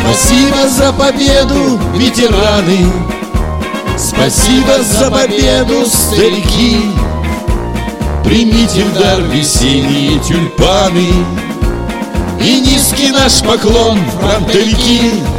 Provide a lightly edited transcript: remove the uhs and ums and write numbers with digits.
Спасибо за победу, ветераны! Спасибо за победу, старики! Примите в дар весенние тюльпаны И низкий наш поклон, фронтовики!